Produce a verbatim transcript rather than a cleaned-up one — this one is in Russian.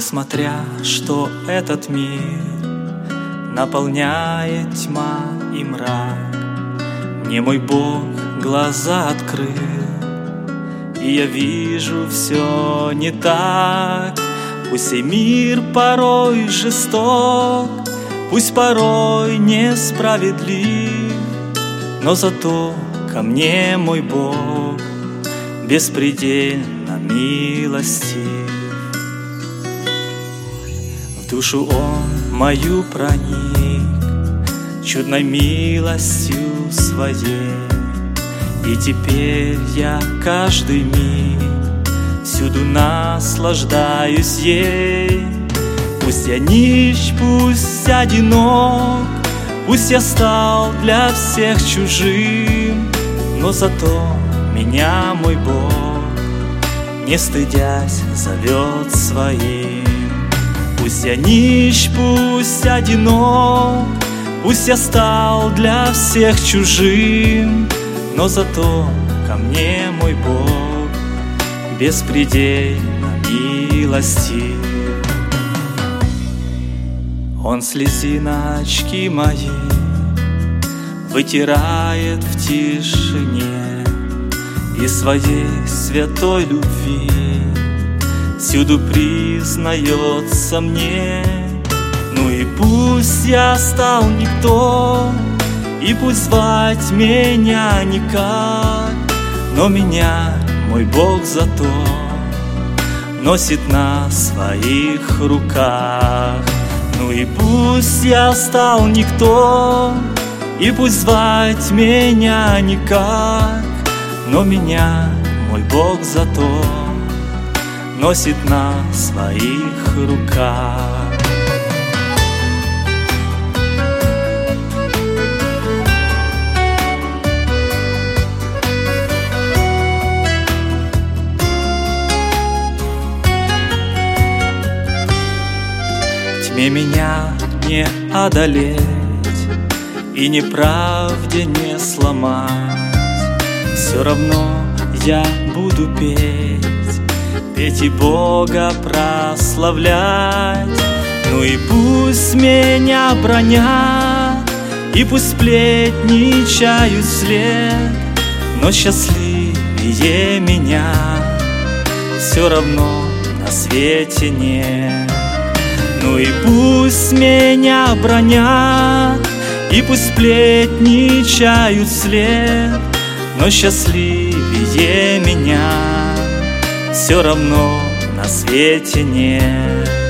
Несмотря, что этот мир наполняет тьма и мрак, мне мой Бог глаза открыл, и я вижу все не так. Пусть и мир порой жесток, пусть порой несправедлив, но зато ко мне мой Бог беспредельно милостив. В душу Он мою проник чудной милостью Своей, и теперь я каждый миг всюду наслаждаюсь ей. Пусть я нищ, пусть одинок, пусть я стал для всех чужим, но зато меня мой Бог, не стыдясь, зовет своим. Пусть я нищ, пусть одинок, пусть я стал для всех чужим, но зато ко мне мой Бог беспредельно милостив. Он слезиночки мои вытирает в тишине, и своей святой любви всюду признается мне. Ну и пусть я стал никто, и пусть звать меня никак, но меня мой Бог зато носит на своих руках. Ну и пусть я стал никто, и пусть звать меня никак, но меня мой Бог зато носит на своих руках. Тьме меня не одолеть и неправде не сломать, все равно я буду петь, петь и Бога прославлять. Ну и пусть меня бранят, и пусть сплетничают вслед, но счастливее меня все равно на свете нет. Ну и пусть меня бранят, и пусть сплетничают вслед, но счастливее меня все равно на свете нет.